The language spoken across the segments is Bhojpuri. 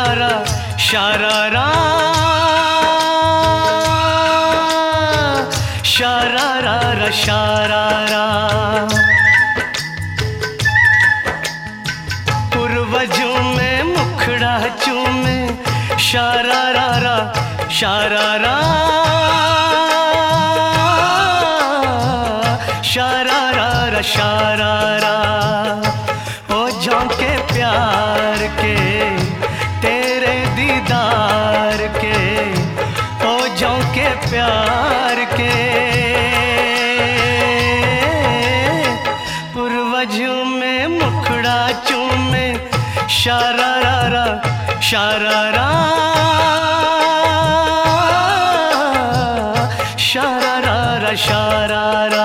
शारारा शारारा शारारा शारारा पूर्वजों में मुखड़ा चूमे शारारा शारारा शारारा शारारा ओ झोंके प्यार के तेरे दीदार के ओ झोंके प्यार के पूर्वजों में मुखड़ा चूमे शारारा शारारा शारारा शारारा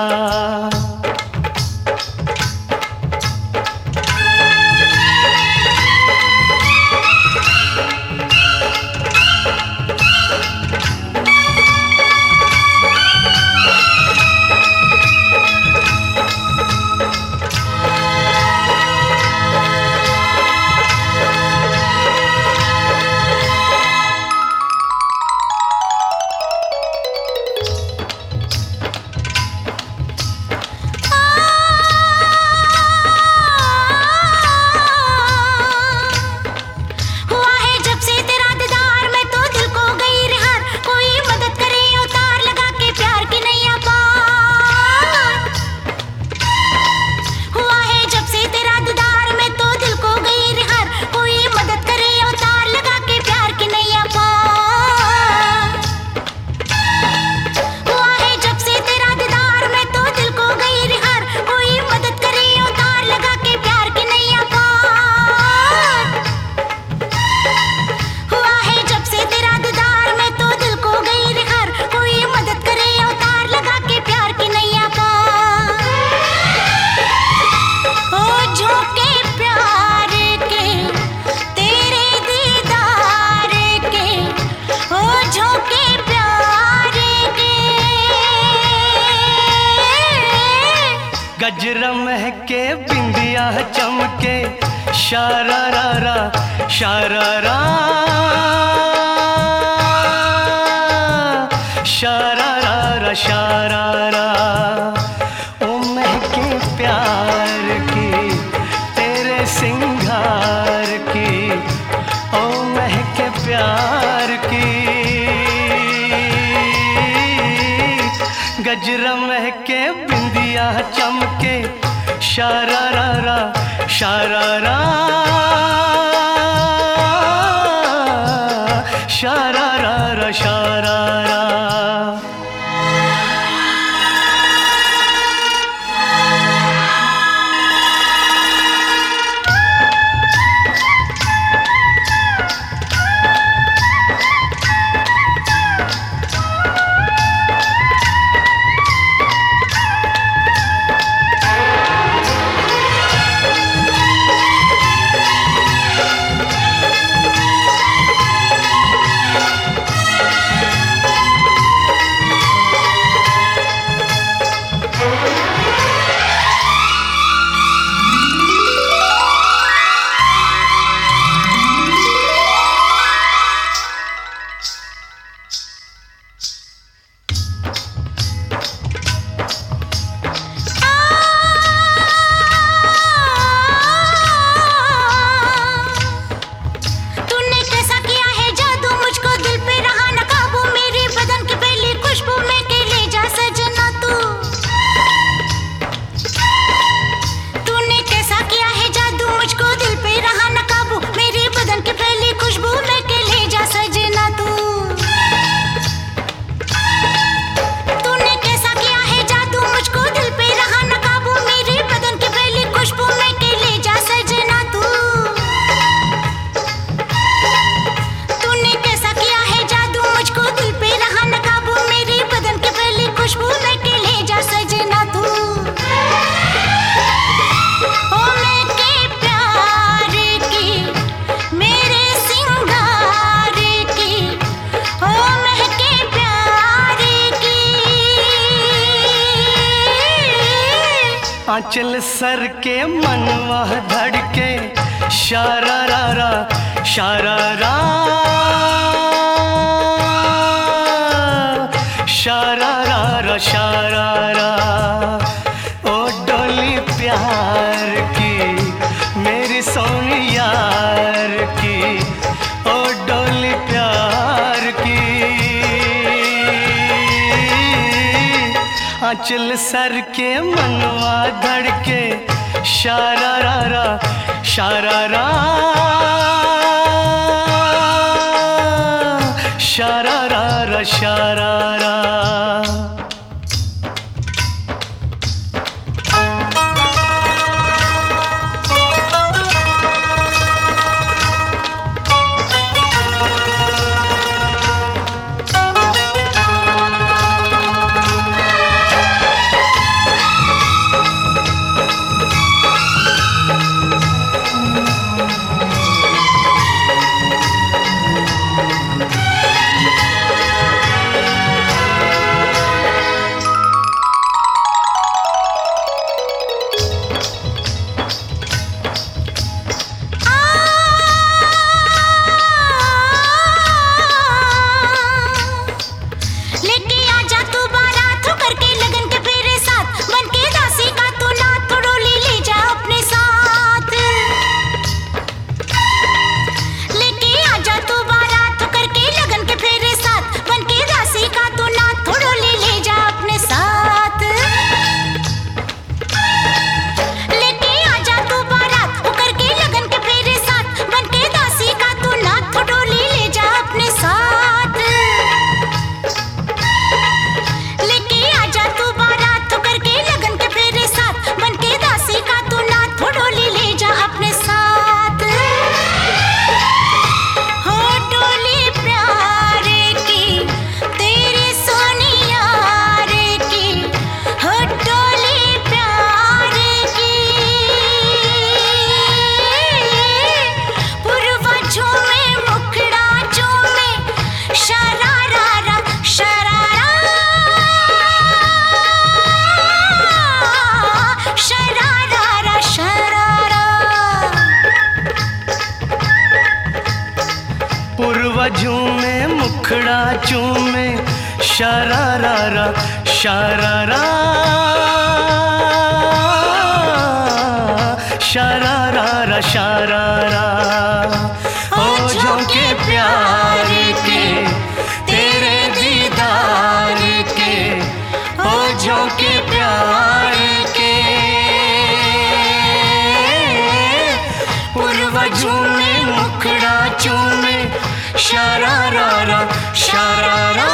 गजरा महके बिंदिया चमके शारारा शारारा शारारा शारारा ओ महके प्यार की तेरे सिंगार की ओ महके प्यार की गजरा महके बिंदिया चमके शारारा शारारा शारारा शारारा आंचल सर के मनवा धड़के शारारा शारारा शारारा शारारा। ओ डोली प्यार की मेरी सोनी यार की, ओ डोली प्यार की। आंचल सर के मनवा धड़के शारारा शारारा शारारा शारारा। झूमे मुखड़ा चूमे शरारा शरारा शरारा शरारा। ओ झोंके प्यार के तेरे दीदार के, ओ झोंके प्यार के पूर्व झूमे मुखड़ा चूमे शरारा शरारा